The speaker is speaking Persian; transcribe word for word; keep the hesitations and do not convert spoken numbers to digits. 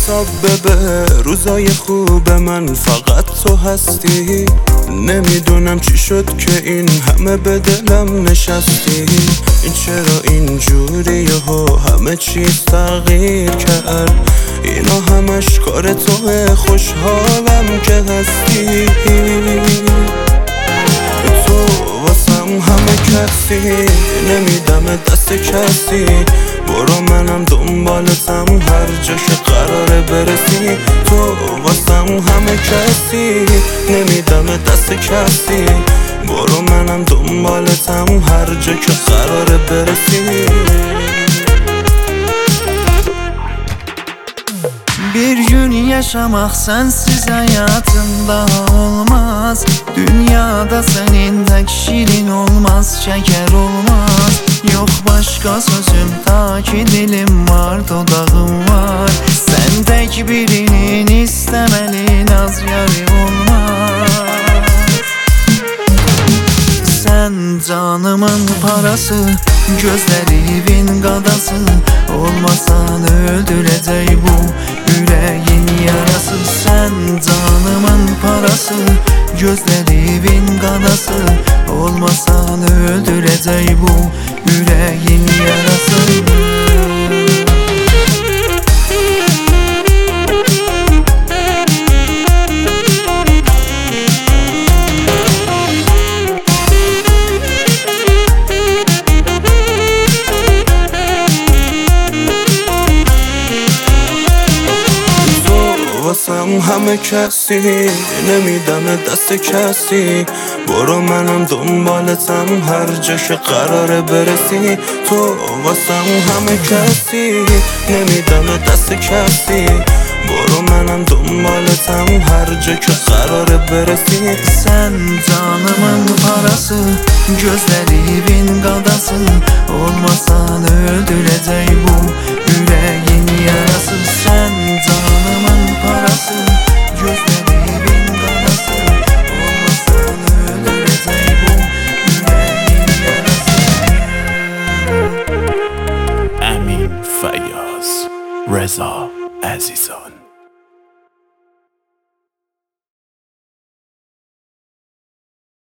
حساب ببه روزای خوب من فقط تو هستی. نمیدونم چی شد که این همه به دلم نشستی. این چرا اینجوری و همه چیز تغییر کرد؟ اینا همش کار توه، خوشحالم که هستی. تو واسم همه کسی، نمیدم دست کسی. برو منم دنبالتم هر جا که قراره برسی. تو واسم همه کسی، نمیدم دست کسی. برو منم دنبالتم هر جا که قراره برسی. Bir gün yaşamak sensiz hayatımda olmaz. Dünyada senin tek şirin olmaz, şeker olmaz. Yok başka sözüm ta ki dilim var, dodağım var. Sen tek birinin istemeli, naz yari olmaz. Sen canımın parası, gözlerimin qadası. Olmasan öldürəcək bu yüreğin yarası. Sen canımın parası, gözlerimin qadası. Olmasan öldürəcək bu yüreğin yarası. واسم همه کسی، نمیدم دست کسی. برو منم دنبالتم هر جا که قراره برسی. تو واسم همه کسی، نمیدم دست کسی. برو منم دنبالتم هر جا که قراره برسی. Sen canımın parası, gözlerimin qadası. Olmasan öldürəcək bu yüreğin yarası. Sen canımın parası, gözlerimin qadası. Olmasan öldürəcək bu yüreğin yarası. Amin Feyyaz, Reza Azizan.